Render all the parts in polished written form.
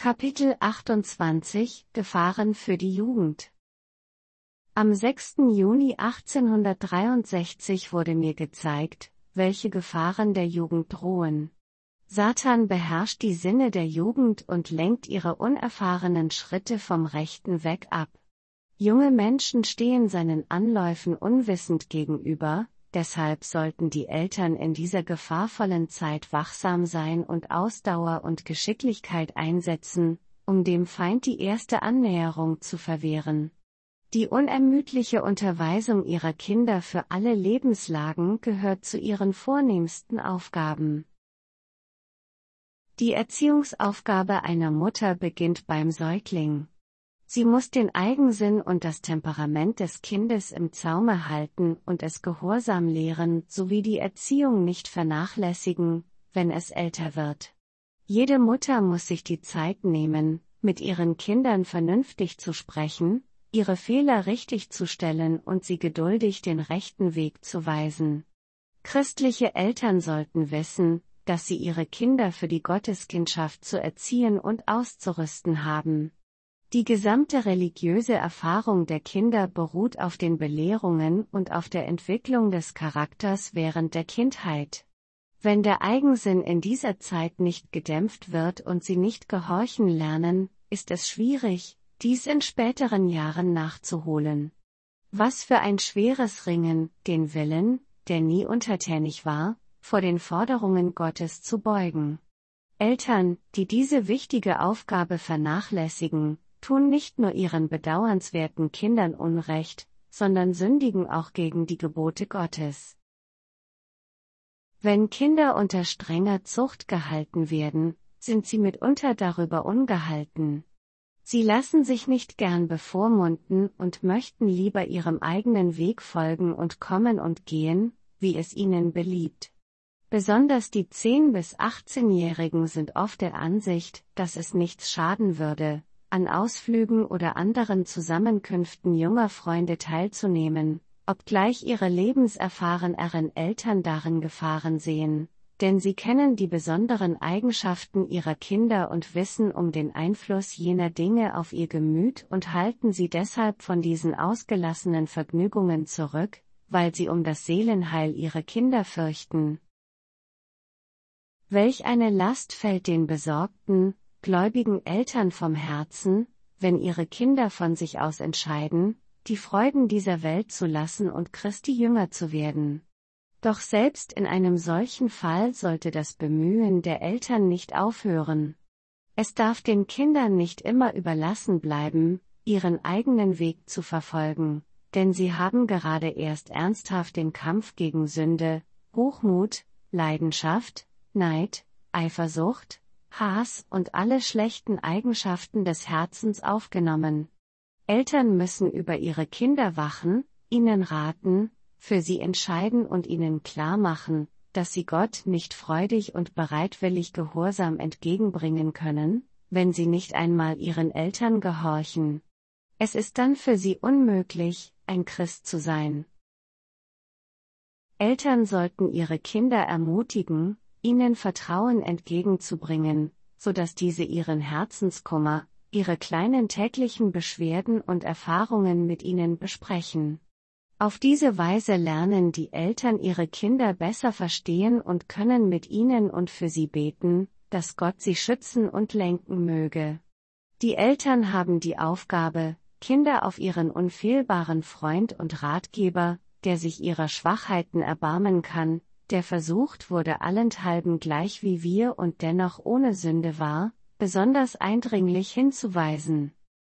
Kapitel 28 – Gefahren für die Jugend. Am 6. Juni 1863 wurde mir gezeigt, welche Gefahren der Jugend drohen. Satan beherrscht die Sinne der Jugend und lenkt ihre unerfahrenen Schritte vom rechten Weg ab. Junge Menschen stehen seinen Anläufen unwissend gegenüber, deshalb sollten die Eltern in dieser gefahrvollen Zeit wachsam sein und Ausdauer und Geschicklichkeit einsetzen, um dem Feind die erste Annäherung zu verwehren. Die unermüdliche Unterweisung ihrer Kinder für alle Lebenslagen gehört zu ihren vornehmsten Aufgaben. Die Erziehungsaufgabe einer Mutter beginnt beim Säugling. Sie muss den Eigensinn und das Temperament des Kindes im Zaume halten und es Gehorsam lehren sowie die Erziehung nicht vernachlässigen, wenn es älter wird. Jede Mutter muss sich die Zeit nehmen, mit ihren Kindern vernünftig zu sprechen, ihre Fehler richtig zu stellen und sie geduldig den rechten Weg zu weisen. Christliche Eltern sollten wissen, dass sie ihre Kinder für die Gotteskindschaft zu erziehen und auszurüsten haben. Die gesamte religiöse Erfahrung der Kinder beruht auf den Belehrungen und auf der Entwicklung des Charakters während der Kindheit. Wenn der Eigensinn in dieser Zeit nicht gedämpft wird und sie nicht gehorchen lernen, ist es schwierig, dies in späteren Jahren nachzuholen. Was für ein schweres Ringen, den Willen, der nie untertänig war, vor den Forderungen Gottes zu beugen. Eltern, die diese wichtige Aufgabe vernachlässigen, tun nicht nur ihren bedauernswerten Kindern Unrecht, sondern sündigen auch gegen die Gebote Gottes. Wenn Kinder unter strenger Zucht gehalten werden, sind sie mitunter darüber ungehalten. Sie lassen sich nicht gern bevormunden und möchten lieber ihrem eigenen Weg folgen und kommen und gehen, wie es ihnen beliebt. Besonders die 10- bis 18-Jährigen sind oft der Ansicht, dass es nichts schaden würde, an Ausflügen oder anderen Zusammenkünften junger Freunde teilzunehmen, obgleich ihre lebenserfahreneren Eltern darin Gefahren sehen, denn sie kennen die besonderen Eigenschaften ihrer Kinder und wissen um den Einfluss jener Dinge auf ihr Gemüt und halten sie deshalb von diesen ausgelassenen Vergnügungen zurück, weil sie um das Seelenheil ihrer Kinder fürchten. Welch eine Last fällt den besorgten, gläubigen Eltern vom Herzen, wenn ihre Kinder von sich aus entscheiden, die Freuden dieser Welt zu lassen und Christi Jünger zu werden. Doch selbst in einem solchen Fall sollte das Bemühen der Eltern nicht aufhören. Es darf den Kindern nicht immer überlassen bleiben, ihren eigenen Weg zu verfolgen, denn sie haben gerade erst ernsthaft den Kampf gegen Sünde, Hochmut, Leidenschaft, Neid, Eifersucht, Hass und alle schlechten Eigenschaften des Herzens aufgenommen. Eltern müssen über ihre Kinder wachen, ihnen raten, für sie entscheiden und ihnen klar machen, dass sie Gott nicht freudig und bereitwillig Gehorsam entgegenbringen können, wenn sie nicht einmal ihren Eltern gehorchen. Es ist dann für sie unmöglich, ein Christ zu sein. Eltern sollten ihre Kinder ermutigen, ihnen Vertrauen entgegenzubringen, so dass diese ihren Herzenskummer, ihre kleinen täglichen Beschwerden und Erfahrungen mit ihnen besprechen. Auf diese Weise lernen die Eltern ihre Kinder besser verstehen und können mit ihnen und für sie beten, dass Gott sie schützen und lenken möge. Die Eltern haben die Aufgabe, Kinder auf ihren unfehlbaren Freund und Ratgeber, der sich ihrer Schwachheiten erbarmen kann, der versucht wurde allenthalben gleich wie wir und dennoch ohne Sünde war, besonders eindringlich hinzuweisen.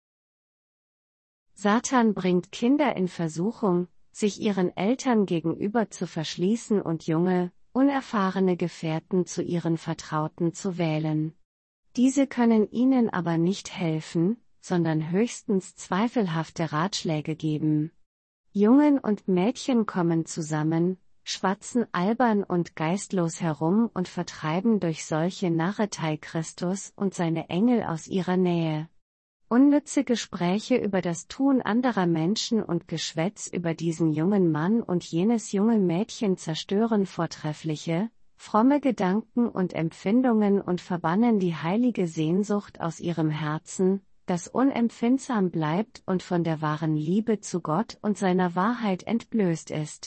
Satan bringt Kinder in Versuchung, sich ihren Eltern gegenüber zu verschließen und junge, unerfahrene Gefährten zu ihren Vertrauten zu wählen. Diese können ihnen aber nicht helfen, sondern höchstens zweifelhafte Ratschläge geben. Jungen und Mädchen kommen zusammen, schwatzen albern und geistlos herum und vertreiben durch solche Narretei Christus und seine Engel aus ihrer Nähe. Unnütze Gespräche über das Tun anderer Menschen und Geschwätz über diesen jungen Mann und jenes junge Mädchen zerstören vortreffliche, fromme Gedanken und Empfindungen und verbannen die heilige Sehnsucht aus ihrem Herzen, das unempfindsam bleibt und von der wahren Liebe zu Gott und seiner Wahrheit entblößt ist.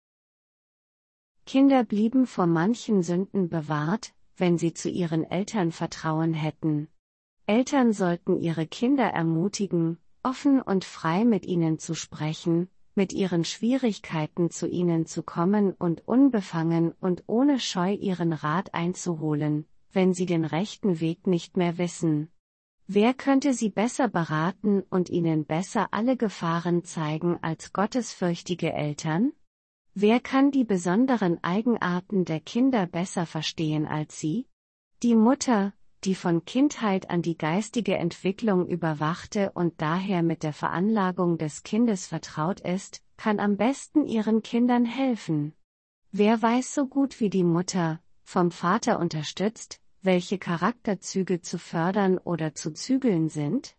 Kinder blieben vor manchen Sünden bewahrt, wenn sie zu ihren Eltern Vertrauen hätten. Eltern sollten ihre Kinder ermutigen, offen und frei mit ihnen zu sprechen, mit ihren Schwierigkeiten zu ihnen zu kommen und unbefangen und ohne Scheu ihren Rat einzuholen, wenn sie den rechten Weg nicht mehr wissen. Wer könnte sie besser beraten und ihnen besser alle Gefahren zeigen als gottesfürchtige Eltern? Wer kann die besonderen Eigenarten der Kinder besser verstehen als sie? Die Mutter, die von Kindheit an die geistige Entwicklung überwachte und daher mit der Veranlagung des Kindes vertraut ist, kann am besten ihren Kindern helfen. Wer weiß so gut wie die Mutter, vom Vater unterstützt, welche Charakterzüge zu fördern oder zu zügeln sind?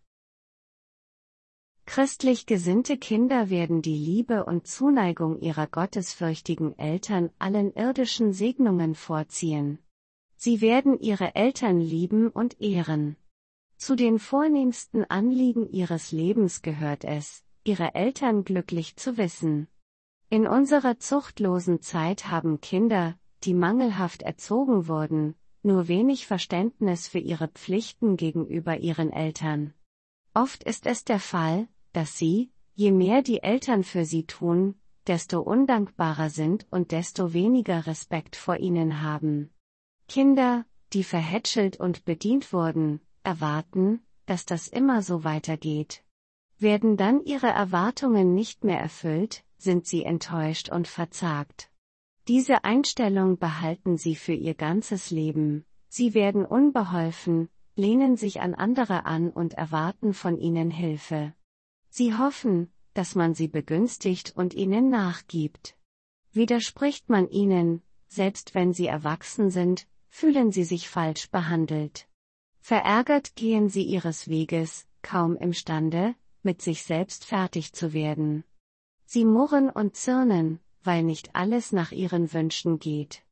Christlich gesinnte Kinder werden die Liebe und Zuneigung ihrer gottesfürchtigen Eltern allen irdischen Segnungen vorziehen. Sie werden ihre Eltern lieben und ehren. Zu den vornehmsten Anliegen ihres Lebens gehört es, ihre Eltern glücklich zu wissen. In unserer zuchtlosen Zeit haben Kinder, die mangelhaft erzogen wurden, nur wenig Verständnis für ihre Pflichten gegenüber ihren Eltern. Oft ist es der Fall, dass sie, je mehr die Eltern für sie tun, desto undankbarer sind und desto weniger Respekt vor ihnen haben. Kinder, die verhätschelt und bedient wurden, erwarten, dass das immer so weitergeht. Werden dann ihre Erwartungen nicht mehr erfüllt, sind sie enttäuscht und verzagt. Diese Einstellung behalten sie für ihr ganzes Leben. Sie werden unbeholfen, lehnen sich an andere an und erwarten von ihnen Hilfe. Sie hoffen, dass man sie begünstigt und ihnen nachgibt. Widerspricht man ihnen, selbst wenn sie erwachsen sind, fühlen sie sich falsch behandelt. Verärgert gehen sie ihres Weges, kaum imstande, mit sich selbst fertig zu werden. Sie murren und zürnen, weil nicht alles nach ihren Wünschen geht.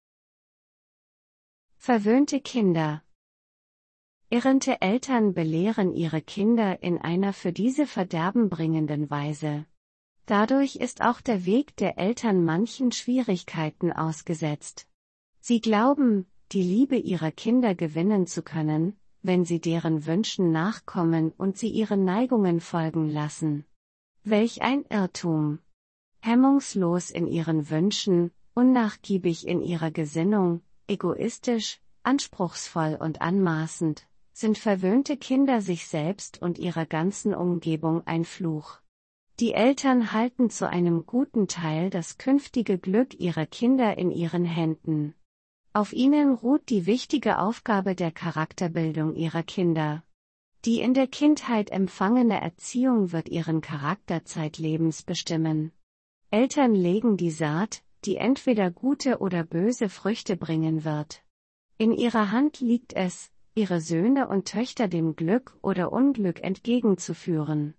Verwöhnte Kinder. Irrende Eltern belehren ihre Kinder in einer für diese verderbenbringenden Weise. Dadurch ist auch der Weg der Eltern manchen Schwierigkeiten ausgesetzt. Sie glauben, die Liebe ihrer Kinder gewinnen zu können, wenn sie deren Wünschen nachkommen und sie ihren Neigungen folgen lassen. Welch ein Irrtum! Hemmungslos in ihren Wünschen, unnachgiebig in ihrer Gesinnung, egoistisch, anspruchsvoll und anmaßend, sind verwöhnte Kinder sich selbst und ihrer ganzen Umgebung ein Fluch. Die Eltern halten zu einem guten Teil das künftige Glück ihrer Kinder in ihren Händen. Auf ihnen ruht die wichtige Aufgabe der Charakterbildung ihrer Kinder. Die in der Kindheit empfangene Erziehung wird ihren Charakter zeitlebens bestimmen. Eltern legen die Saat, die entweder gute oder böse Früchte bringen wird. In ihrer Hand liegt es, ihre Söhne und Töchter dem Glück oder Unglück entgegenzuführen.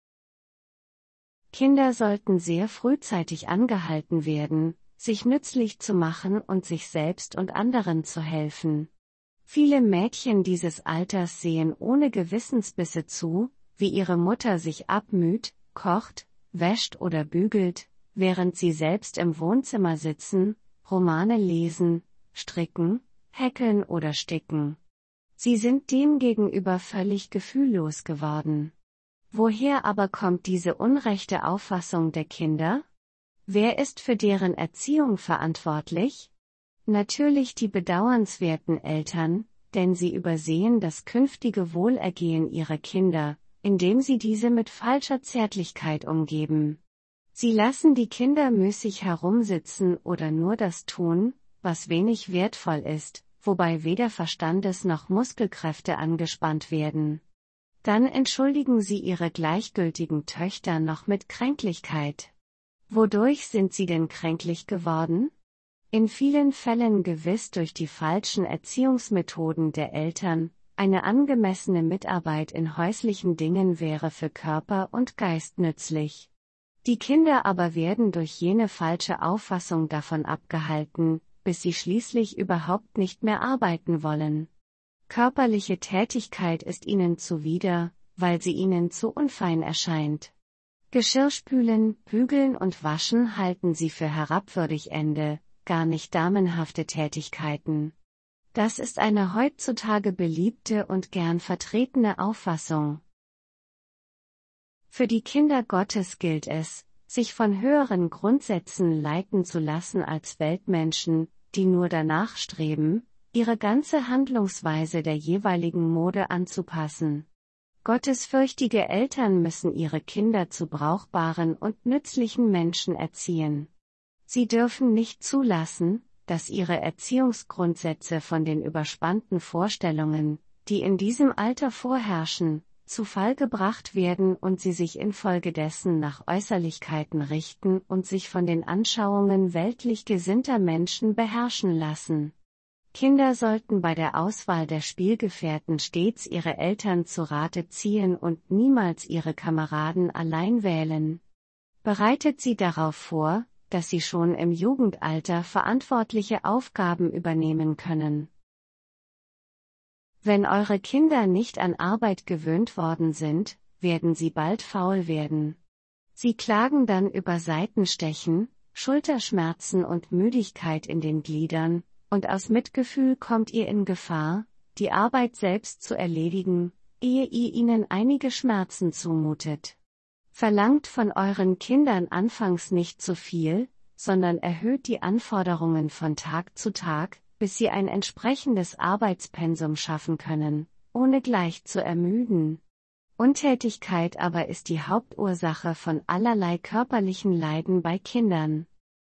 Kinder sollten sehr frühzeitig angehalten werden, sich nützlich zu machen und sich selbst und anderen zu helfen. Viele Mädchen dieses Alters sehen ohne Gewissensbisse zu, wie ihre Mutter sich abmüht, kocht, wäscht oder bügelt, während sie selbst im Wohnzimmer sitzen, Romane lesen, stricken, häkeln oder sticken. Sie sind demgegenüber völlig gefühllos geworden. Woher aber kommt diese unrechte Auffassung der Kinder? Wer ist für deren Erziehung verantwortlich? Natürlich die bedauernswerten Eltern, denn sie übersehen das künftige Wohlergehen ihrer Kinder, indem sie diese mit falscher Zärtlichkeit umgeben. Sie lassen die Kinder müßig herumsitzen oder nur das tun, was wenig wertvoll ist, wobei weder Verstandes- noch Muskelkräfte angespannt werden. Dann entschuldigen sie ihre gleichgültigen Töchter noch mit Kränklichkeit. Wodurch sind sie denn kränklich geworden? In vielen Fällen gewiss durch die falschen Erziehungsmethoden der Eltern. Eine angemessene Mitarbeit in häuslichen Dingen wäre für Körper und Geist nützlich. Die Kinder aber werden durch jene falsche Auffassung davon abgehalten, bis sie schließlich überhaupt nicht mehr arbeiten wollen. Körperliche Tätigkeit ist ihnen zuwider, weil sie ihnen zu unfein erscheint. Geschirrspülen, bügeln und waschen halten sie für herabwürdig gar nicht damenhafte Tätigkeiten. Das ist eine heutzutage beliebte und gern vertretene Auffassung. Für die Kinder Gottes gilt es, sich von höheren Grundsätzen leiten zu lassen als Weltmenschen, die nur danach streben, ihre ganze Handlungsweise der jeweiligen Mode anzupassen. Gottesfürchtige Eltern müssen ihre Kinder zu brauchbaren und nützlichen Menschen erziehen. Sie dürfen nicht zulassen, dass ihre Erziehungsgrundsätze von den überspannten Vorstellungen, die in diesem Alter vorherrschen, zu Fall gebracht werden und sie sich infolgedessen nach Äußerlichkeiten richten und sich von den Anschauungen weltlich gesinnter Menschen beherrschen lassen. Kinder sollten bei der Auswahl der Spielgefährten stets ihre Eltern zu Rate ziehen und niemals ihre Kameraden allein wählen. Bereitet sie darauf vor, dass sie schon im Jugendalter verantwortliche Aufgaben übernehmen können. Wenn eure Kinder nicht an Arbeit gewöhnt worden sind, werden sie bald faul werden. Sie klagen dann über Seitenstechen, Schulterschmerzen und Müdigkeit in den Gliedern, und aus Mitgefühl kommt ihr in Gefahr, die Arbeit selbst zu erledigen, ehe ihr ihnen einige Schmerzen zumutet. Verlangt von euren Kindern anfangs nicht zu viel, sondern erhöht die Anforderungen von Tag zu Tag, bis sie ein entsprechendes Arbeitspensum schaffen können, ohne gleich zu ermüden. Untätigkeit aber ist die Hauptursache von allerlei körperlichen Leiden bei Kindern.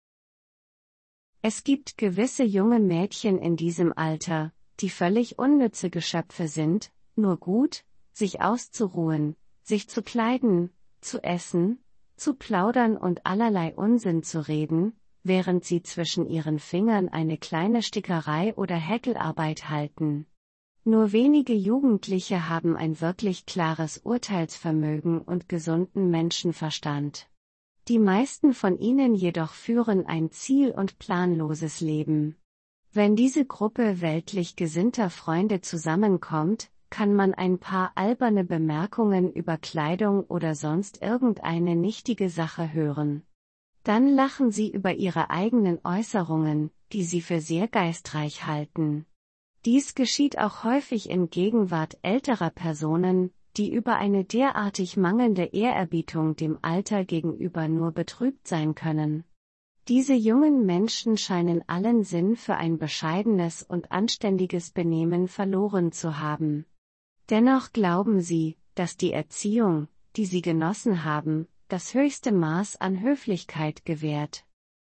Es gibt gewisse junge Mädchen in diesem Alter, die völlig unnütze Geschöpfe sind, nur gut, sich auszuruhen, sich zu kleiden, zu essen, zu plaudern und allerlei Unsinn zu reden, während sie zwischen ihren Fingern eine kleine Stickerei oder Häkelarbeit halten. Nur wenige Jugendliche haben ein wirklich klares Urteilsvermögen und gesunden Menschenverstand. Die meisten von ihnen jedoch führen ein ziel- und planloses Leben. Wenn diese Gruppe weltlich gesinnter Freunde zusammenkommt, kann man ein paar alberne Bemerkungen über Kleidung oder sonst irgendeine nichtige Sache hören. Dann lachen sie über ihre eigenen Äußerungen, die sie für sehr geistreich halten. Dies geschieht auch häufig in Gegenwart älterer Personen, die über eine derartig mangelnde Ehrerbietung dem Alter gegenüber nur betrübt sein können. Diese jungen Menschen scheinen allen Sinn für ein bescheidenes und anständiges Benehmen verloren zu haben. Dennoch glauben sie, dass die Erziehung, die sie genossen haben, das höchste Maß an Höflichkeit gewährt.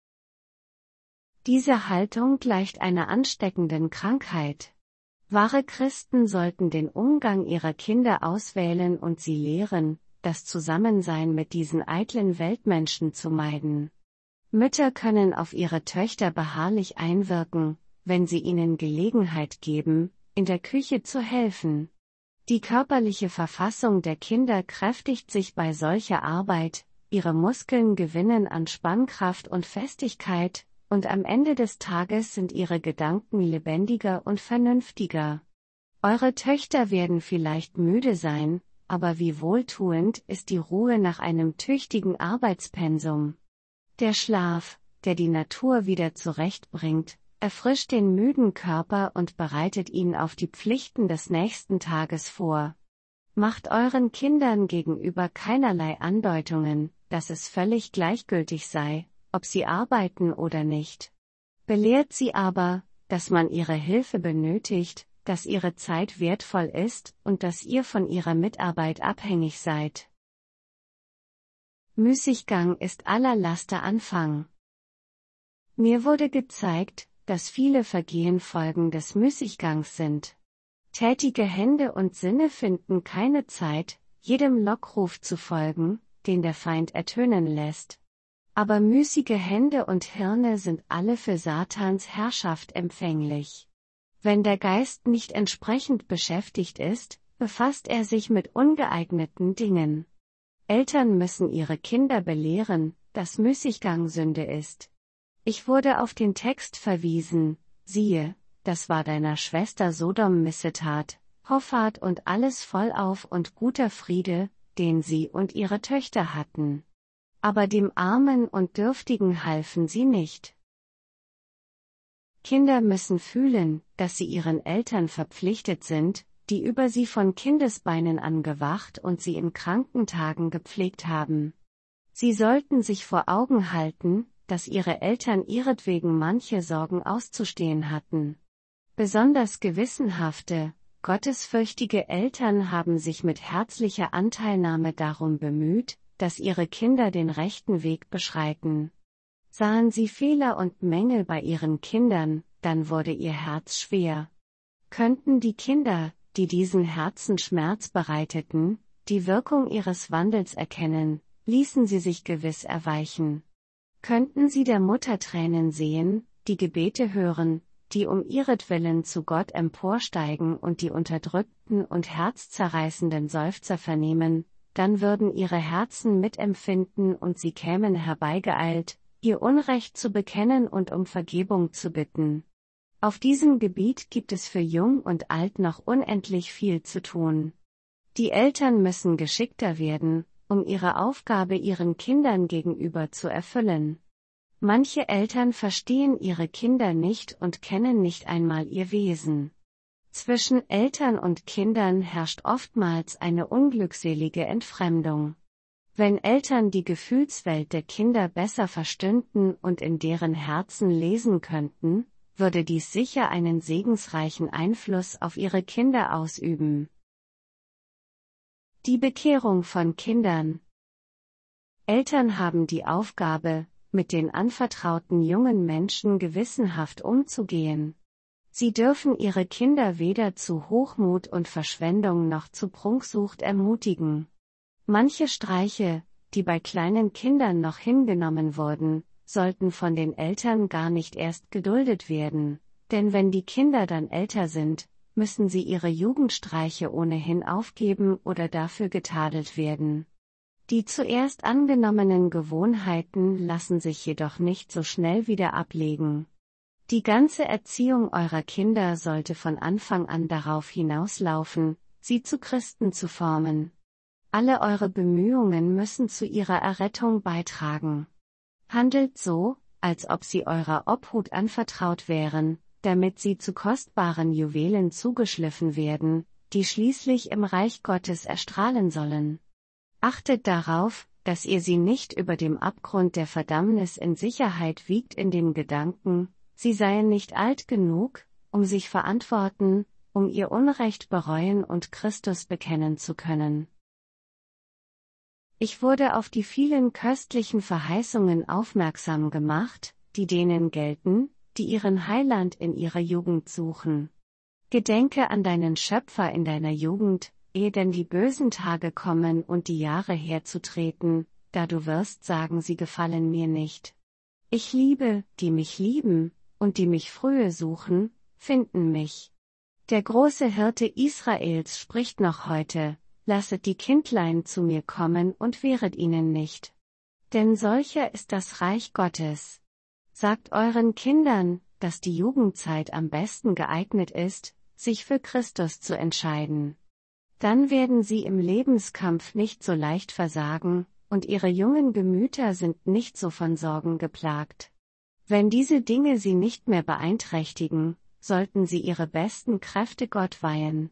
Diese Haltung gleicht einer ansteckenden Krankheit. Wahre Christen sollten den Umgang ihrer Kinder auswählen und sie lehren, das Zusammensein mit diesen eitlen Weltmenschen zu meiden. Mütter können auf ihre Töchter beharrlich einwirken, wenn sie ihnen Gelegenheit geben, in der Küche zu helfen. Die körperliche Verfassung der Kinder kräftigt sich bei solcher Arbeit, ihre Muskeln gewinnen an Spannkraft und Festigkeit, und am Ende des Tages sind ihre Gedanken lebendiger und vernünftiger. Eure Töchter werden vielleicht müde sein, aber wie wohltuend ist die Ruhe nach einem tüchtigen Arbeitspensum. Der Schlaf, der die Natur wieder zurechtbringt, erfrischt den müden Körper und bereitet ihn auf die Pflichten des nächsten Tages vor. Macht euren Kindern gegenüber keinerlei Andeutungen, dass es völlig gleichgültig sei, ob sie arbeiten oder nicht. Belehrt sie aber, dass man ihre Hilfe benötigt, dass ihre Zeit wertvoll ist und dass ihr von ihrer Mitarbeit abhängig seid. Müßiggang ist aller Laster Anfang. Mir wurde gezeigt, dass viele Vergehen Folgen des Müßiggangs sind. Tätige Hände und Sinne finden keine Zeit, jedem Lockruf zu folgen, den der Feind ertönen lässt. Aber müßige Hände und Hirne sind alle für Satans Herrschaft empfänglich. Wenn der Geist nicht entsprechend beschäftigt ist, befasst er sich mit ungeeigneten Dingen. Eltern müssen ihre Kinder belehren, dass Müßiggang Sünde ist. Ich wurde auf den Text verwiesen, siehe, das war deiner Schwester Sodom Missetat, Hoffart und alles vollauf und guter Friede, den sie und ihre Töchter hatten. Aber dem Armen und Dürftigen halfen sie nicht. Kinder müssen fühlen, dass sie ihren Eltern verpflichtet sind, die über sie von Kindesbeinen an gewacht und sie in Krankentagen gepflegt haben. Sie sollten sich vor Augen halten, dass ihre Eltern ihretwegen manche Sorgen auszustehen hatten. Besonders gewissenhafte, gottesfürchtige Eltern haben sich mit herzlicher Anteilnahme darum bemüht, dass ihre Kinder den rechten Weg beschreiten. Sahen sie Fehler und Mängel bei ihren Kindern, dann wurde ihr Herz schwer. Könnten die Kinder, die diesen Herzensschmerz bereiteten, die Wirkung ihres Wandels erkennen, ließen sie sich gewiss erweichen. Könnten sie der Mutter Tränen sehen, die Gebete hören, die um ihretwillen zu Gott emporsteigen und die unterdrückten und herzzerreißenden Seufzer vernehmen, dann würden ihre Herzen mitempfinden und sie kämen herbeigeeilt, ihr Unrecht zu bekennen und um Vergebung zu bitten. Auf diesem Gebiet gibt es für Jung und Alt noch unendlich viel zu tun. Die Eltern müssen geschickter werden, um ihre Aufgabe ihren Kindern gegenüber zu erfüllen. Manche Eltern verstehen ihre Kinder nicht und kennen nicht einmal ihr Wesen. Zwischen Eltern und Kindern herrscht oftmals eine unglückselige Entfremdung. Wenn Eltern die Gefühlswelt der Kinder besser verstünden und in deren Herzen lesen könnten, würde dies sicher einen segensreichen Einfluss auf ihre Kinder ausüben. Die Bekehrung von Kindern. Eltern haben die Aufgabe, mit den anvertrauten jungen Menschen gewissenhaft umzugehen. Sie dürfen ihre Kinder weder zu Hochmut und Verschwendung noch zu Prunksucht ermutigen. Manche Streiche, die bei kleinen Kindern noch hingenommen wurden, sollten von den Eltern gar nicht erst geduldet werden, denn wenn die Kinder dann älter sind, müssen sie ihre Jugendstreiche ohnehin aufgeben oder dafür getadelt werden. Die zuerst angenommenen Gewohnheiten lassen sich jedoch nicht so schnell wieder ablegen. Die ganze Erziehung eurer Kinder sollte von Anfang an darauf hinauslaufen, sie zu Christen zu formen. Alle eure Bemühungen müssen zu ihrer Errettung beitragen. Handelt so, als ob sie eurer Obhut anvertraut wären, damit sie zu kostbaren Juwelen zugeschliffen werden, die schließlich im Reich Gottes erstrahlen sollen. Achtet darauf, dass ihr sie nicht über dem Abgrund der Verdammnis in Sicherheit wiegt in dem Gedanken, sie seien nicht alt genug, um sich verantworten, um ihr Unrecht bereuen und Christus bekennen zu können. Ich wurde auf die vielen köstlichen Verheißungen aufmerksam gemacht, die denen gelten, die ihren Heiland in ihrer Jugend suchen. Gedenke an deinen Schöpfer in deiner Jugend, ehe denn die bösen Tage kommen und die Jahre herzutreten, da du wirst sagen, sie gefallen mir nicht. Ich liebe, die mich lieben, und die mich frühe suchen, finden mich. Der große Hirte Israels spricht noch heute: Lasset die Kindlein zu mir kommen und wehret ihnen nicht. Denn solcher ist das Reich Gottes. Sagt euren Kindern, dass die Jugendzeit am besten geeignet ist, sich für Christus zu entscheiden. Dann werden sie im Lebenskampf nicht so leicht versagen, und ihre jungen Gemüter sind nicht so von Sorgen geplagt. Wenn diese Dinge sie nicht mehr beeinträchtigen, sollten sie ihre besten Kräfte Gott weihen.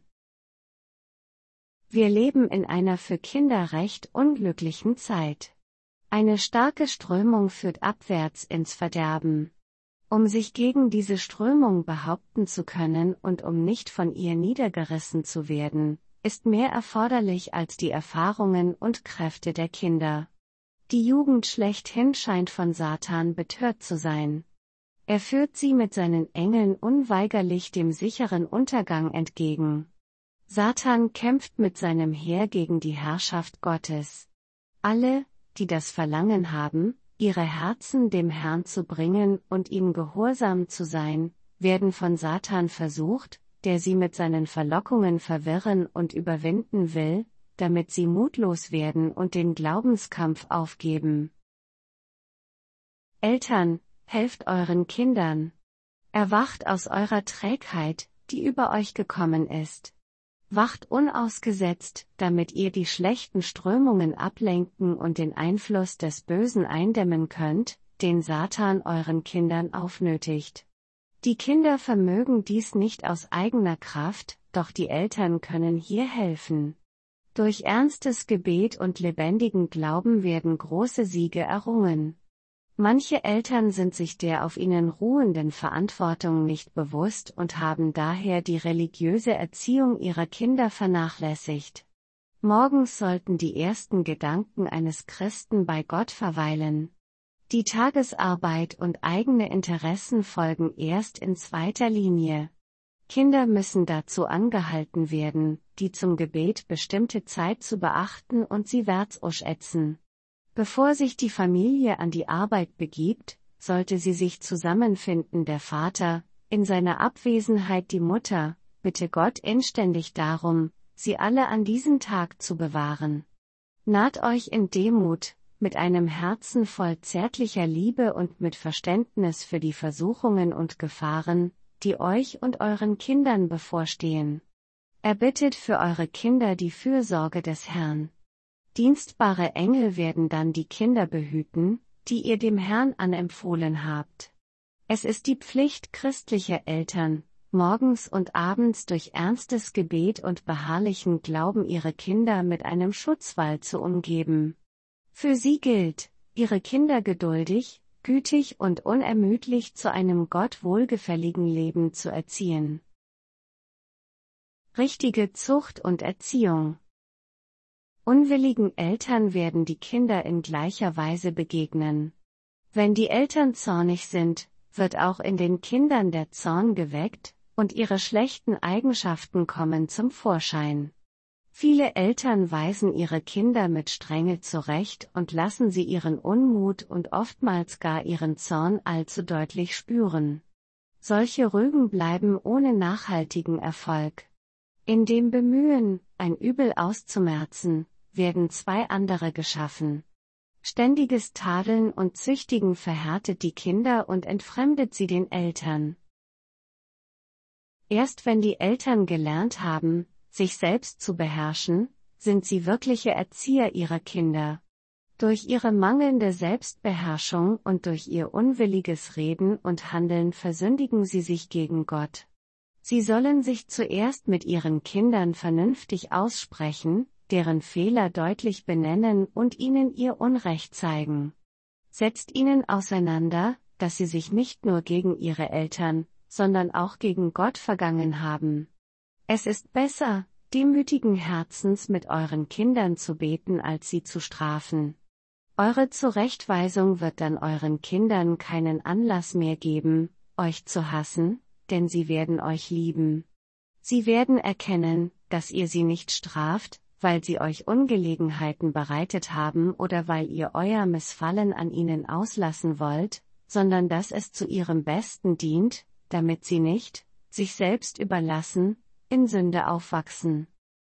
Wir leben in einer für Kinder recht unglücklichen Zeit. Eine starke Strömung führt abwärts ins Verderben. Um sich gegen diese Strömung behaupten zu können und um nicht von ihr niedergerissen zu werden, ist mehr erforderlich als die Erfahrungen und Kräfte der Kinder. Die Jugend schlechthin scheint von Satan betört zu sein. Er führt sie mit seinen Engeln unweigerlich dem sicheren Untergang entgegen. Satan kämpft mit seinem Heer gegen die Herrschaft Gottes. Alle, die das Verlangen haben, ihre Herzen dem Herrn zu bringen und ihm gehorsam zu sein, werden von Satan versucht, der sie mit seinen Verlockungen verwirren und überwinden will, damit sie mutlos werden und den Glaubenskampf aufgeben. Eltern, helft euren Kindern. Erwacht aus eurer Trägheit, die über euch gekommen ist. Wacht unausgesetzt, damit ihr die schlechten Strömungen ablenken und den Einfluss des Bösen eindämmen könnt, den Satan euren Kindern aufnötigt. Die Kinder vermögen dies nicht aus eigener Kraft, doch die Eltern können hier helfen. Durch ernstes Gebet und lebendigen Glauben werden große Siege errungen. Manche Eltern sind sich der auf ihnen ruhenden Verantwortung nicht bewusst und haben daher die religiöse Erziehung ihrer Kinder vernachlässigt. Morgens sollten die ersten Gedanken eines Christen bei Gott verweilen. Die Tagesarbeit und eigene Interessen folgen erst in zweiter Linie. Kinder müssen dazu angehalten werden, die zum Gebet bestimmte Zeit zu beachten und sie wertzuschätzen. Bevor sich die Familie an die Arbeit begibt, sollte sie sich zusammenfinden, der Vater, in seiner Abwesenheit die Mutter, bitte Gott inständig darum, sie alle an diesen Tag zu bewahren. Naht euch in Demut, mit einem Herzen voll zärtlicher Liebe und mit Verständnis für die Versuchungen und Gefahren, die euch und euren Kindern bevorstehen. Erbittet für eure Kinder die Fürsorge des Herrn. Dienstbare Engel werden dann die Kinder behüten, die ihr dem Herrn anempfohlen habt. Es ist die Pflicht christlicher Eltern, morgens und abends durch ernstes Gebet und beharrlichen Glauben ihre Kinder mit einem Schutzwall zu umgeben. Für sie gilt, ihre Kinder geduldig, gütig und unermüdlich zu einem Gott wohlgefälligen Leben zu erziehen. Richtige Zucht und Erziehung. Unwilligen Eltern werden die Kinder in gleicher Weise begegnen. Wenn die Eltern zornig sind, wird auch in den Kindern der Zorn geweckt, und ihre schlechten Eigenschaften kommen zum Vorschein. Viele Eltern weisen ihre Kinder mit Strenge zurecht und lassen sie ihren Unmut und oftmals gar ihren Zorn allzu deutlich spüren. Solche Rügen bleiben ohne nachhaltigen Erfolg. In dem Bemühen, ein Übel auszumerzen, werden zwei andere geschaffen. Ständiges Tadeln und Züchtigen verhärtet die Kinder und entfremdet sie den Eltern. Erst wenn die Eltern gelernt haben, sich selbst zu beherrschen, sind sie wirkliche Erzieher ihrer Kinder. Durch ihre mangelnde Selbstbeherrschung und durch ihr unwilliges Reden und Handeln versündigen sie sich gegen Gott. Sie sollen sich zuerst mit ihren Kindern vernünftig aussprechen, deren Fehler deutlich benennen und ihnen ihr Unrecht zeigen. Setzt ihnen auseinander, dass sie sich nicht nur gegen ihre Eltern, sondern auch gegen Gott vergangen haben. Es ist besser, demütigen Herzens mit euren Kindern zu beten, als sie zu strafen. Eure Zurechtweisung wird dann euren Kindern keinen Anlass mehr geben, euch zu hassen, denn sie werden euch lieben. Sie werden erkennen, dass ihr sie nicht straft, weil sie euch Ungelegenheiten bereitet haben oder weil ihr euer Missfallen an ihnen auslassen wollt, sondern dass es zu ihrem Besten dient, damit sie nicht, sich selbst überlassen, in Sünde aufwachsen.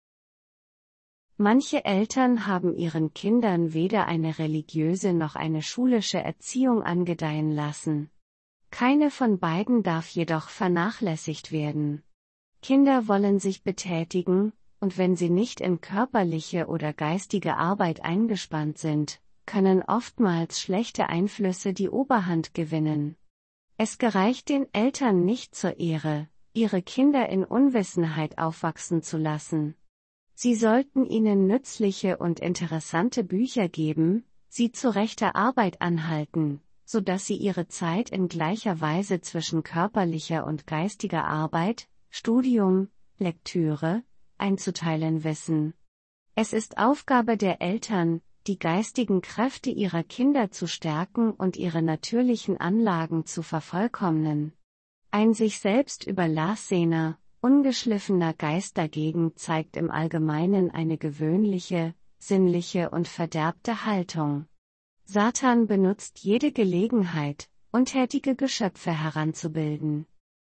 Manche Eltern haben ihren Kindern weder eine religiöse noch eine schulische Erziehung angedeihen lassen. Keine von beiden darf jedoch vernachlässigt werden. Kinder wollen sich betätigen, und wenn sie nicht in körperliche oder geistige Arbeit eingespannt sind, können oftmals schlechte Einflüsse die Oberhand gewinnen. Es gereicht den Eltern nicht zur Ehre, ihre Kinder in Unwissenheit aufwachsen zu lassen. Sie sollten ihnen nützliche und interessante Bücher geben, sie zu rechter Arbeit anhalten, so dass sie ihre Zeit in gleicher Weise zwischen körperlicher und geistiger Arbeit, Studium, Lektüre, einzuteilen wissen. Es ist Aufgabe der Eltern, die geistigen Kräfte ihrer Kinder zu stärken und ihre natürlichen Anlagen zu vervollkommnen. Ein sich selbst überlassener, ungeschliffener Geist dagegen zeigt im Allgemeinen eine gewöhnliche, sinnliche und verderbte Haltung. Satan benutzt jede Gelegenheit, untätige Geschöpfe heranzubilden.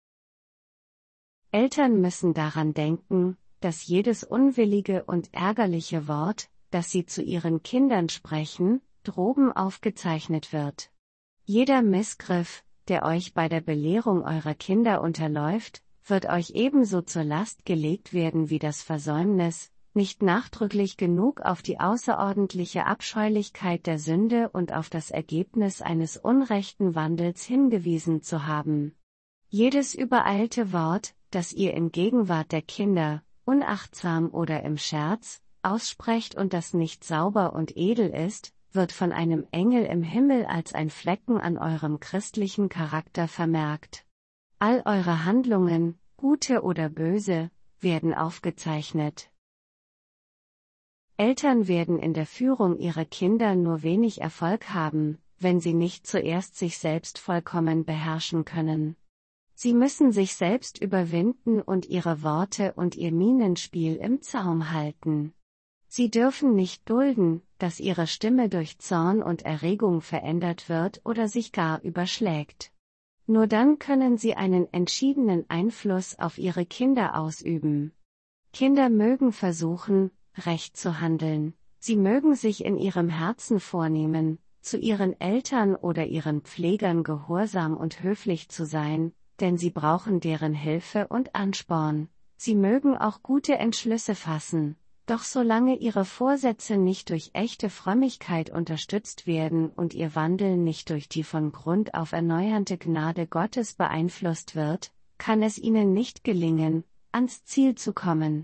Eltern müssen daran denken, dass jedes unwillige und ärgerliche Wort, das sie zu ihren Kindern sprechen, droben aufgezeichnet wird. Jeder Missgriff, der euch bei der Belehrung eurer Kinder unterläuft, wird euch ebenso zur Last gelegt werden wie das Versäumnis, nicht nachdrücklich genug auf die außerordentliche Abscheulichkeit der Sünde und auf das Ergebnis eines unrechten Wandels hingewiesen zu haben. Jedes übereilte Wort, das ihr in Gegenwart der Kinder, unachtsam oder im Scherz, aussprecht und das nicht sauber und edel ist, wird von einem Engel im Himmel als ein Flecken an eurem christlichen Charakter vermerkt. All eure Handlungen, gute oder böse, werden aufgezeichnet. Eltern werden in der Führung ihrer Kinder nur wenig Erfolg haben, wenn sie nicht zuerst sich selbst vollkommen beherrschen können. Sie müssen sich selbst überwinden und ihre Worte und ihr Mienenspiel im Zaum halten. Sie dürfen nicht dulden, dass ihre Stimme durch Zorn und Erregung verändert wird oder sich gar überschlägt. Nur dann können sie einen entschiedenen Einfluss auf ihre Kinder ausüben. Kinder mögen versuchen, recht zu handeln, sie mögen sich in ihrem Herzen vornehmen, zu ihren Eltern oder ihren Pflegern gehorsam und höflich zu sein, denn sie brauchen deren Hilfe und Ansporn. Sie mögen auch gute Entschlüsse fassen, doch solange ihre Vorsätze nicht durch echte Frömmigkeit unterstützt werden und ihr Wandel nicht durch die von Grund auf erneuernde Gnade Gottes beeinflusst wird, kann es ihnen nicht gelingen, ans Ziel zu kommen.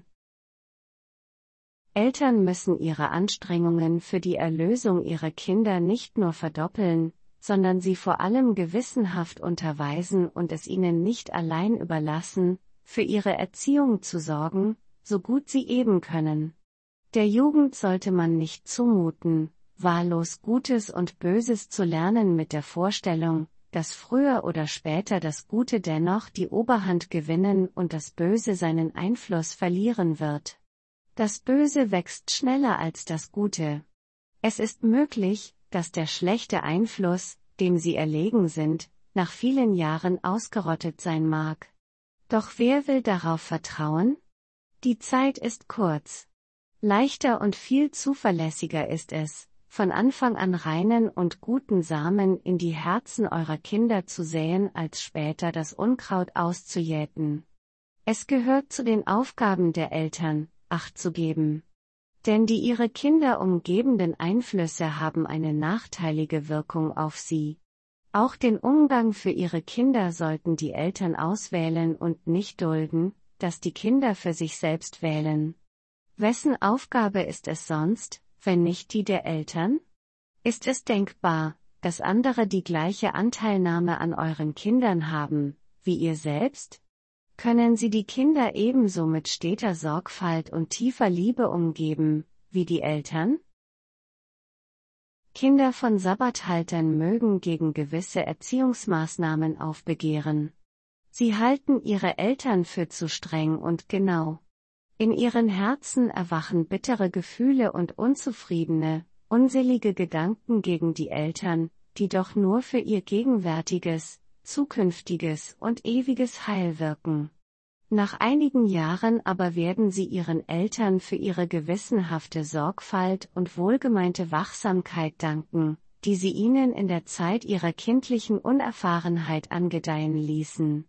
Eltern müssen ihre Anstrengungen für die Erlösung ihrer Kinder nicht nur verdoppeln, sondern sie vor allem gewissenhaft unterweisen und es ihnen nicht allein überlassen, für ihre Erziehung zu sorgen, so gut sie eben können. Der Jugend sollte man nicht zumuten, wahllos Gutes und Böses zu lernen mit der Vorstellung, dass früher oder später das Gute dennoch die Oberhand gewinnen und das Böse seinen Einfluss verlieren wird. Das Böse wächst schneller als das Gute. Es ist möglich, dass der schlechte Einfluss, dem sie erlegen sind, nach vielen Jahren ausgerottet sein mag. Doch wer will darauf vertrauen? Die Zeit ist kurz. Leichter und viel zuverlässiger ist es, von Anfang an reinen und guten Samen in die Herzen eurer Kinder zu säen, als später das Unkraut auszujäten. Es gehört zu den Aufgaben der Eltern, Acht zu geben. Denn die ihre Kinder umgebenden Einflüsse haben eine nachteilige Wirkung auf sie. Auch den Umgang für ihre Kinder sollten die Eltern auswählen und nicht dulden, dass die Kinder für sich selbst wählen. Wessen Aufgabe ist es sonst, wenn nicht die der Eltern? Ist es denkbar, dass andere die gleiche Anteilnahme an euren Kindern haben, wie ihr selbst? Können sie die Kinder ebenso mit steter Sorgfalt und tiefer Liebe umgeben, wie die Eltern? Kinder von Sabbathaltern mögen gegen gewisse Erziehungsmaßnahmen aufbegehren. Sie halten ihre Eltern für zu streng und genau. In ihren Herzen erwachen bittere Gefühle und unzufriedene, unselige Gedanken gegen die Eltern, die doch nur für ihr gegenwärtiges, zukünftiges und ewiges Heil wirken. Nach einigen Jahren aber werden sie ihren Eltern für ihre gewissenhafte Sorgfalt und wohlgemeinte Wachsamkeit danken, die sie ihnen in der Zeit ihrer kindlichen Unerfahrenheit angedeihen ließen.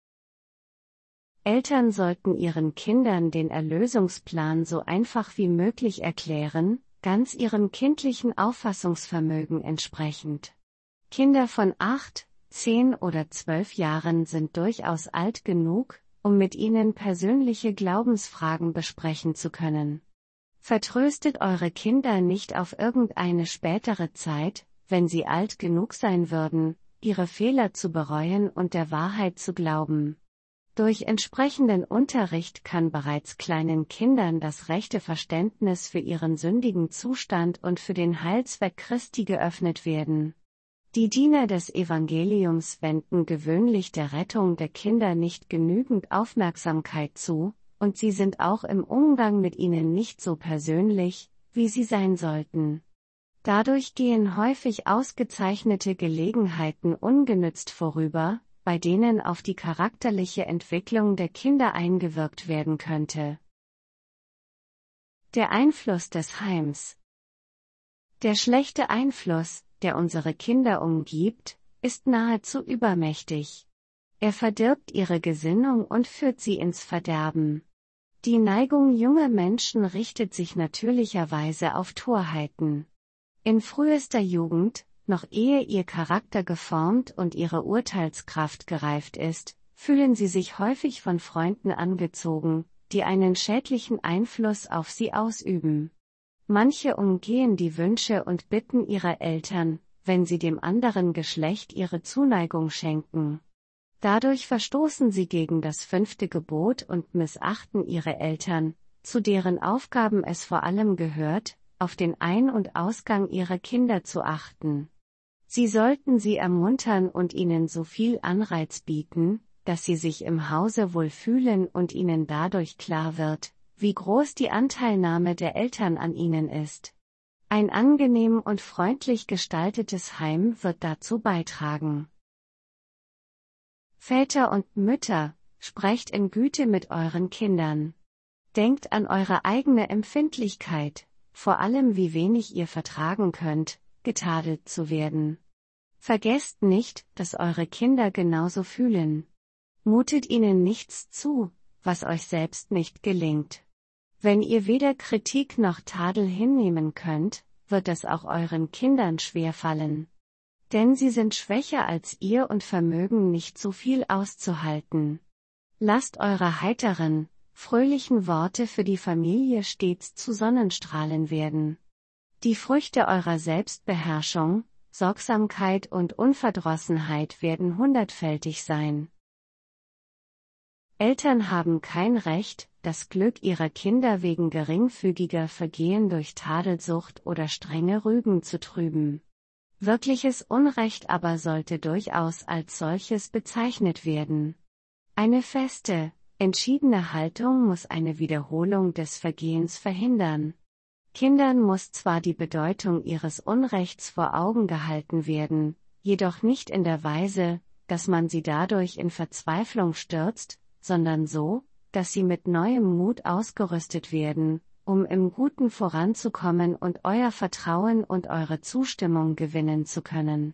Eltern sollten ihren Kindern den Erlösungsplan so einfach wie möglich erklären, ganz ihrem kindlichen Auffassungsvermögen entsprechend. Kinder von 8, 10 oder 12 Jahren sind durchaus alt genug, um mit ihnen persönliche Glaubensfragen besprechen zu können. Vertröstet eure Kinder nicht auf irgendeine spätere Zeit, wenn sie alt genug sein würden, ihre Fehler zu bereuen und der Wahrheit zu glauben. Durch entsprechenden Unterricht kann bereits kleinen Kindern das rechte Verständnis für ihren sündigen Zustand und für den Heilzweck Christi geöffnet werden. Die Diener des Evangeliums wenden gewöhnlich der Rettung der Kinder nicht genügend Aufmerksamkeit zu, und sie sind auch im Umgang mit ihnen nicht so persönlich, wie sie sein sollten. Dadurch gehen häufig ausgezeichnete Gelegenheiten ungenützt vorüber, bei denen auf die charakterliche Entwicklung der Kinder eingewirkt werden könnte. Der Einfluss des Heims. Der schlechte Einfluss, der unsere Kinder umgibt, ist nahezu übermächtig. Er verdirbt ihre Gesinnung und führt sie ins Verderben. Die Neigung junger Menschen richtet sich natürlicherweise auf Torheiten. In frühester Jugend, noch ehe ihr Charakter geformt und ihre Urteilskraft gereift ist, fühlen sie sich häufig von Freunden angezogen, die einen schädlichen Einfluss auf sie ausüben. Manche umgehen die Wünsche und Bitten ihrer Eltern, wenn sie dem anderen Geschlecht ihre Zuneigung schenken. Dadurch verstoßen sie gegen das 5. Gebot und missachten ihre Eltern, zu deren Aufgaben es vor allem gehört, auf den Ein- und Ausgang ihrer Kinder zu achten. Sie sollten sie ermuntern und ihnen so viel Anreiz bieten, dass sie sich im Hause wohl fühlen und ihnen dadurch klar wird, wie groß die Anteilnahme der Eltern an ihnen ist. Ein angenehm und freundlich gestaltetes Heim wird dazu beitragen. Väter und Mütter, sprecht in Güte mit euren Kindern. Denkt an eure eigene Empfindlichkeit, vor allem wie wenig ihr vertragen könnt, getadelt zu werden. Vergesst nicht, dass eure Kinder genauso fühlen. Mutet ihnen nichts zu, was euch selbst nicht gelingt. Wenn ihr weder Kritik noch Tadel hinnehmen könnt, wird es auch euren Kindern schwerfallen. Denn sie sind schwächer als ihr und vermögen nicht so viel auszuhalten. Lasst eure heiteren, fröhlichen Worte für die Familie stets zu Sonnenstrahlen werden. Die Früchte eurer Selbstbeherrschung, Sorgsamkeit und Unverdrossenheit werden hundertfältig sein. Eltern haben kein Recht, das Glück ihrer Kinder wegen geringfügiger Vergehen durch Tadelsucht oder strenge Rügen zu trüben. Wirkliches Unrecht aber sollte durchaus als solches bezeichnet werden. Eine feste, entschiedene Haltung muss eine Wiederholung des Vergehens verhindern. Kindern muss zwar die Bedeutung ihres Unrechts vor Augen gehalten werden, jedoch nicht in der Weise, dass man sie dadurch in Verzweiflung stürzt, sondern so, dass sie mit neuem Mut ausgerüstet werden, um im Guten voranzukommen und euer Vertrauen und eure Zustimmung gewinnen zu können.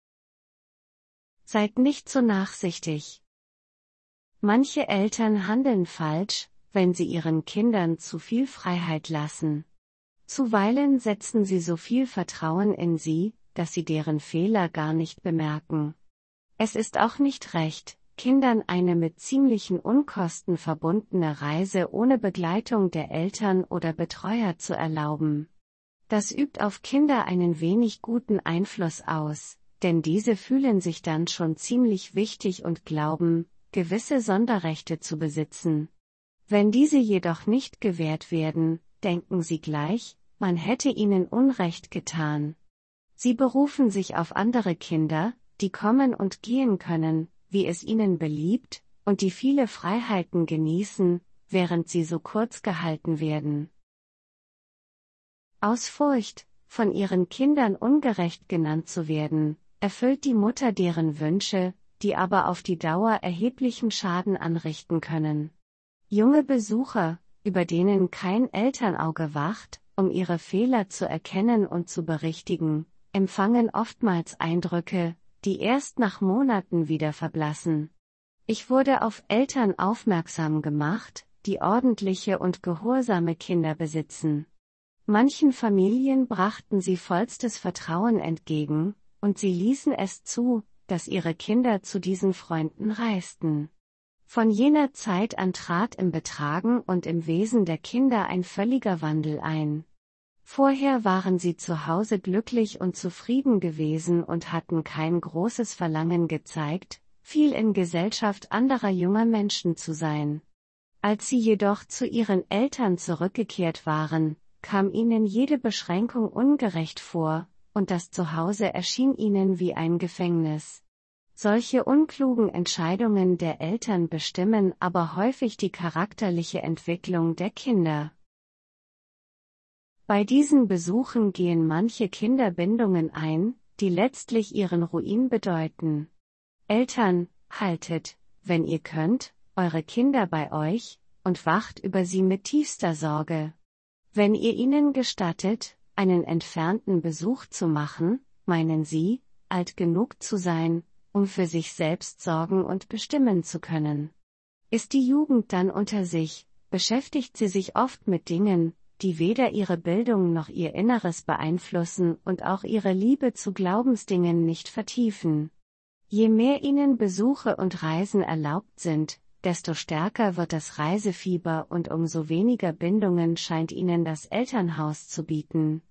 Seid nicht so nachsichtig. Manche Eltern handeln falsch, wenn sie ihren Kindern zu viel Freiheit lassen. Zuweilen setzen sie so viel Vertrauen in sie, dass sie deren Fehler gar nicht bemerken. Es ist auch nicht recht, Kindern eine mit ziemlichen Unkosten verbundene Reise ohne Begleitung der Eltern oder Betreuer zu erlauben. Das übt auf Kinder einen wenig guten Einfluss aus, denn diese fühlen sich dann schon ziemlich wichtig und glauben, gewisse Sonderrechte zu besitzen. Wenn diese jedoch nicht gewährt werden, denken sie gleich, man hätte ihnen Unrecht getan. Sie berufen sich auf andere Kinder, die kommen und gehen können, wie es ihnen beliebt, und die viele Freiheiten genießen, während sie so kurz gehalten werden. Aus Furcht, von ihren Kindern ungerecht genannt zu werden, erfüllt die Mutter deren Wünsche, die aber auf die Dauer erheblichen Schaden anrichten können. Junge Besucher, über denen kein Elternauge wacht, um ihre Fehler zu erkennen und zu berichtigen, empfangen oftmals Eindrücke, die erst nach Monaten wieder verblassen. Ich wurde auf Eltern aufmerksam gemacht, die ordentliche und gehorsame Kinder besitzen. Manchen Familien brachten sie vollstes Vertrauen entgegen, und sie ließen es zu, dass ihre Kinder zu diesen Freunden reisten. Von jener Zeit an trat im Betragen und im Wesen der Kinder ein völliger Wandel ein. Vorher waren sie zu Hause glücklich und zufrieden gewesen und hatten kein großes Verlangen gezeigt, viel in Gesellschaft anderer junger Menschen zu sein. Als sie jedoch zu ihren Eltern zurückgekehrt waren, kam ihnen jede Beschränkung ungerecht vor, und das Zuhause erschien ihnen wie ein Gefängnis. Solche unklugen Entscheidungen der Eltern bestimmen aber häufig die charakterliche Entwicklung der Kinder. Bei diesen Besuchen gehen manche Kinder Bindungen ein, die letztlich ihren Ruin bedeuten. Eltern, haltet, wenn ihr könnt, eure Kinder bei euch, und wacht über sie mit tiefster Sorge. Wenn ihr ihnen gestattet, einen entfernten Besuch zu machen, meinen sie, alt genug zu sein, um für sich selbst sorgen und bestimmen zu können. Ist die Jugend dann unter sich, beschäftigt sie sich oft mit Dingen, die weder ihre Bildung noch ihr Inneres beeinflussen und auch ihre Liebe zu Glaubensdingen nicht vertiefen. Je mehr ihnen Besuche und Reisen erlaubt sind, desto stärker wird das Reisefieber und umso weniger Bindungen scheint ihnen das Elternhaus zu bieten.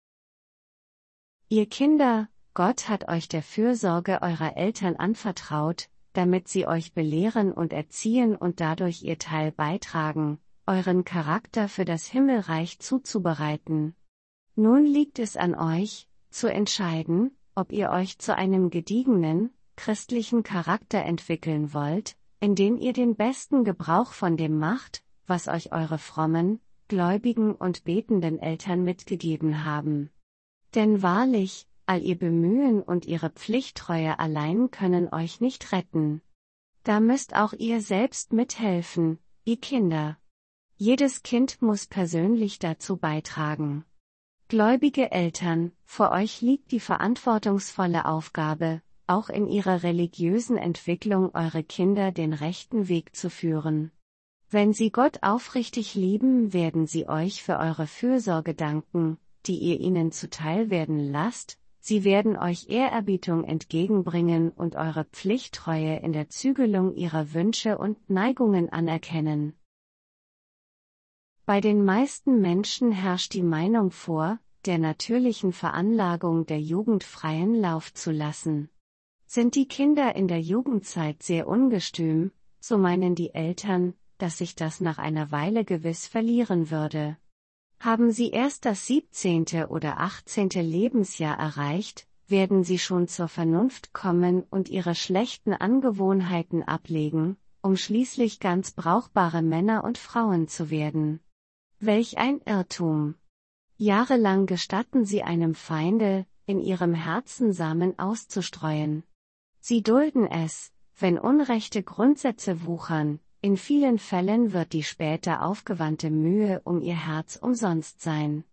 Ihr Kinder, Gott hat euch der Fürsorge eurer Eltern anvertraut, damit sie euch belehren und erziehen und dadurch ihr Teil beitragen, euren Charakter für das Himmelreich zuzubereiten. Nun liegt es an euch, zu entscheiden, ob ihr euch zu einem gediegenen, christlichen Charakter entwickeln wollt, indem ihr den besten Gebrauch von dem macht, was euch eure frommen, gläubigen und betenden Eltern mitgegeben haben. Denn wahrlich, all ihr Bemühen und ihre Pflichttreue allein können euch nicht retten. Da müsst auch ihr selbst mithelfen, ihr Kinder. Jedes Kind muss persönlich dazu beitragen. Gläubige Eltern, vor euch liegt die verantwortungsvolle Aufgabe, auch in ihrer religiösen Entwicklung eure Kinder den rechten Weg zu führen. Wenn sie Gott aufrichtig lieben, werden sie euch für eure Fürsorge danken, die ihr ihnen zuteil werden lasst, sie werden euch Ehrerbietung entgegenbringen und eure Pflichttreue in der Zügelung ihrer Wünsche und Neigungen anerkennen. Bei den meisten Menschen herrscht die Meinung vor, der natürlichen Veranlagung der Jugend freien Lauf zu lassen. Sind die Kinder in der Jugendzeit sehr ungestüm, so meinen die Eltern, dass sich das nach einer Weile gewiss verlieren würde. Haben sie erst das 17. oder 18. Lebensjahr erreicht, werden sie schon zur Vernunft kommen und ihre schlechten Angewohnheiten ablegen, um schließlich ganz brauchbare Männer und Frauen zu werden. Welch ein Irrtum! Jahrelang gestatten sie einem Feinde, in ihrem Herzen Samen auszustreuen. Sie dulden es, wenn unrechte Grundsätze wuchern, in vielen Fällen wird die später aufgewandte Mühe um ihr Herz umsonst sein.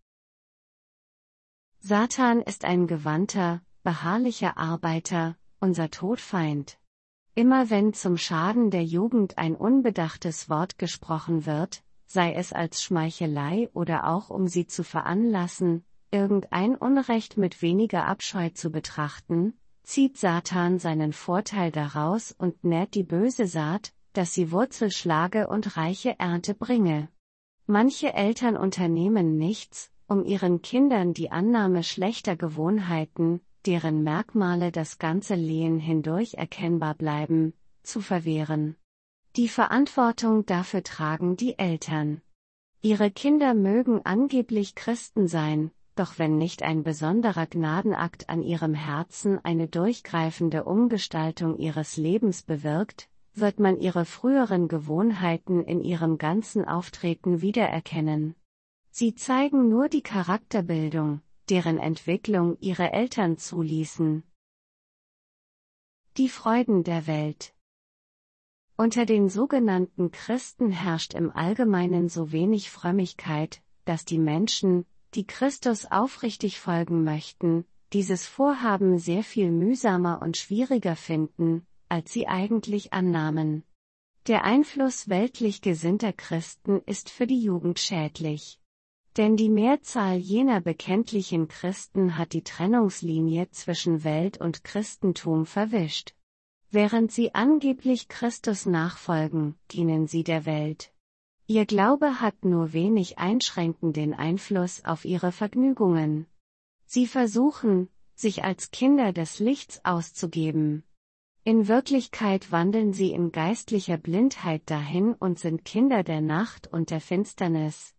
Satan ist ein gewandter, beharrlicher Arbeiter, unser Todfeind. Immer wenn zum Schaden der Jugend ein unbedachtes Wort gesprochen wird, sei es als Schmeichelei oder auch um sie zu veranlassen, irgendein Unrecht mit weniger Abscheu zu betrachten, zieht Satan seinen Vorteil daraus und nährt die böse Saat, dass sie Wurzel schlage und reiche Ernte bringe. Manche Eltern unternehmen nichts, um ihren Kindern die Annahme schlechter Gewohnheiten, deren Merkmale das ganze Leben hindurch erkennbar bleiben, zu verwehren. Die Verantwortung dafür tragen die Eltern. Ihre Kinder mögen angeblich Christen sein, doch wenn nicht ein besonderer Gnadenakt an ihrem Herzen eine durchgreifende Umgestaltung ihres Lebens bewirkt, wird man ihre früheren Gewohnheiten in ihrem ganzen Auftreten wiedererkennen. Sie zeigen nur die Charakterbildung, deren Entwicklung ihre Eltern zuließen. Die Freuden der Welt. Unter den sogenannten Christen herrscht im Allgemeinen so wenig Frömmigkeit, dass die Menschen, die Christus aufrichtig folgen möchten, dieses Vorhaben sehr viel mühsamer und schwieriger finden, als sie eigentlich annahmen. Der Einfluss weltlich gesinnter Christen ist für die Jugend schädlich. Denn die Mehrzahl jener bekenntlichen Christen hat die Trennungslinie zwischen Welt und Christentum verwischt. Während sie angeblich Christus nachfolgen, dienen sie der Welt. Ihr Glaube hat nur wenig einschränkenden Einfluss auf ihre Vergnügungen. Sie versuchen, sich als Kinder des Lichts auszugeben. In Wirklichkeit wandeln sie in geistlicher Blindheit dahin und sind Kinder der Nacht und der Finsternis.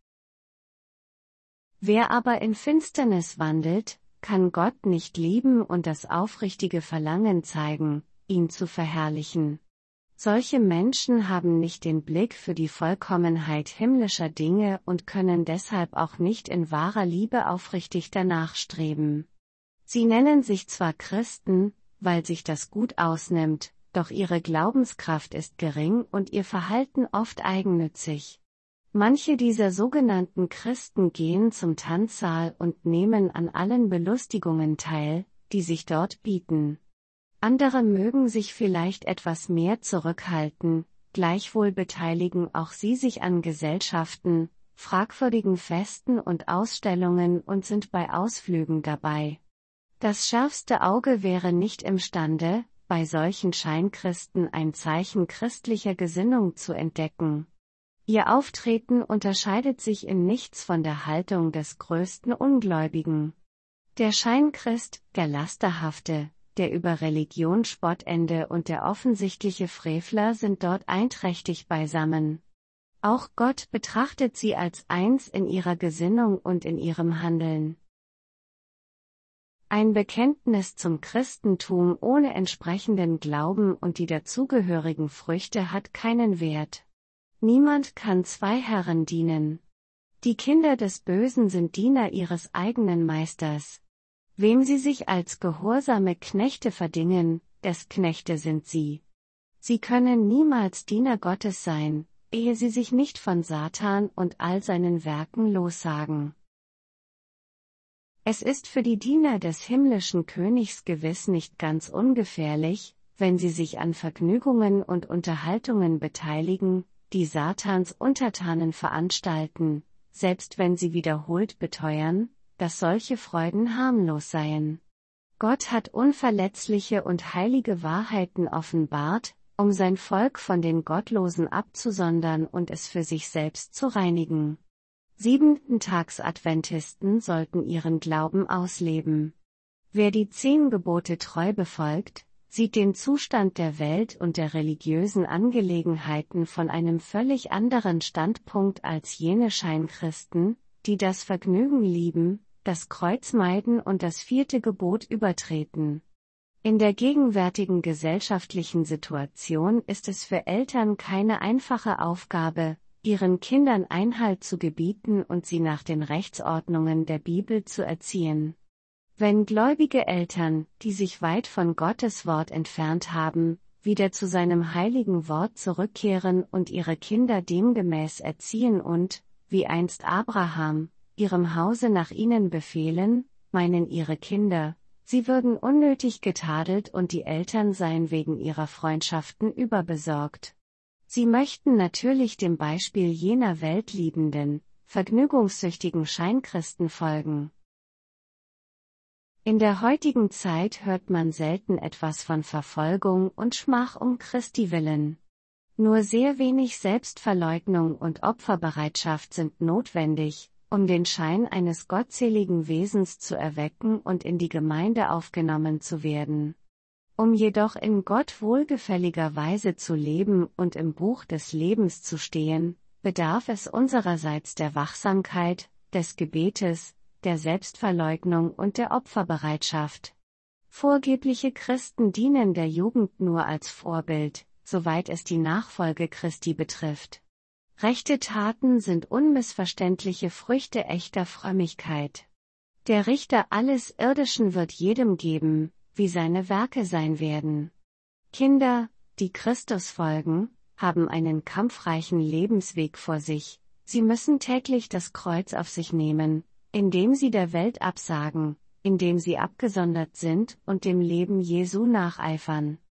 Wer aber in Finsternis wandelt, kann Gott nicht lieben und das aufrichtige Verlangen zeigen, ihn zu verherrlichen. Solche Menschen haben nicht den Blick für die Vollkommenheit himmlischer Dinge und können deshalb auch nicht in wahrer Liebe aufrichtig danach streben. Sie nennen sich zwar Christen, weil sich das gut ausnimmt, doch ihre Glaubenskraft ist gering und ihr Verhalten oft eigennützig. Manche dieser sogenannten Christen gehen zum Tanzsaal und nehmen an allen Belustigungen teil, die sich dort bieten. Andere mögen sich vielleicht etwas mehr zurückhalten, gleichwohl beteiligen auch sie sich an Gesellschaften, fragwürdigen Festen und Ausstellungen und sind bei Ausflügen dabei. Das schärfste Auge wäre nicht imstande, bei solchen Scheinchristen ein Zeichen christlicher Gesinnung zu entdecken. Ihr Auftreten unterscheidet sich in nichts von der Haltung des größten Ungläubigen. Der Scheinchrist, der Lasterhafte, der über Religion spottende und der offensichtliche Frevler sind dort einträchtig beisammen. Auch Gott betrachtet sie als eins in ihrer Gesinnung und in ihrem Handeln. Ein Bekenntnis zum Christentum ohne entsprechenden Glauben und die dazugehörigen Früchte hat keinen Wert. Niemand kann zwei Herren dienen. Die Kinder des Bösen sind Diener ihres eigenen Meisters. Wem sie sich als gehorsame Knechte verdingen, des Knechte sind sie. Sie können niemals Diener Gottes sein, ehe sie sich nicht von Satan und all seinen Werken lossagen. Es ist für die Diener des himmlischen Königs gewiss nicht ganz ungefährlich, wenn sie sich an Vergnügungen und Unterhaltungen beteiligen, die Satans Untertanen veranstalten, selbst wenn sie wiederholt beteuern, dass solche Freuden harmlos seien. Gott hat unverletzliche und heilige Wahrheiten offenbart, um sein Volk von den Gottlosen abzusondern und es für sich selbst zu reinigen. Siebenten-Tags-Adventisten sollten ihren Glauben ausleben. Wer die 10 Gebote treu befolgt, sieht den Zustand der Welt und der religiösen Angelegenheiten von einem völlig anderen Standpunkt als jene Scheinchristen, die das Vergnügen lieben, das Kreuz meiden und das 4. Gebot übertreten. In der gegenwärtigen gesellschaftlichen Situation ist es für Eltern keine einfache Aufgabe, ihren Kindern Einhalt zu gebieten und sie nach den Rechtsordnungen der Bibel zu erziehen. Wenn gläubige Eltern, die sich weit von Gottes Wort entfernt haben, wieder zu seinem heiligen Wort zurückkehren und ihre Kinder demgemäß erziehen und, wie einst Abraham, ihrem Hause nach ihnen befehlen, meinen ihre Kinder, sie würden unnötig getadelt und die Eltern seien wegen ihrer Freundschaften überbesorgt. Sie möchten natürlich dem Beispiel jener weltliebenden, vergnügungssüchtigen Scheinchristen folgen. In der heutigen Zeit hört man selten etwas von Verfolgung und Schmach um Christi willen. Nur sehr wenig Selbstverleugnung und Opferbereitschaft sind notwendig, um den Schein eines gottseligen Wesens zu erwecken und in die Gemeinde aufgenommen zu werden. Um jedoch in Gott wohlgefälliger Weise zu leben und im Buch des Lebens zu stehen, bedarf es unsererseits der Wachsamkeit, des Gebetes, der Selbstverleugnung und der Opferbereitschaft. Vorgebliche Christen dienen der Jugend nur als Vorbild, soweit es die Nachfolge Christi betrifft. Rechte Taten sind unmissverständliche Früchte echter Frömmigkeit. Der Richter alles Irdischen wird jedem geben, wie seine Werke sein werden. Kinder, die Christus folgen, haben einen kampfreichen Lebensweg vor sich, sie müssen täglich das Kreuz auf sich nehmen, indem sie der Welt absagen, indem sie abgesondert sind und dem Leben Jesu nacheifern.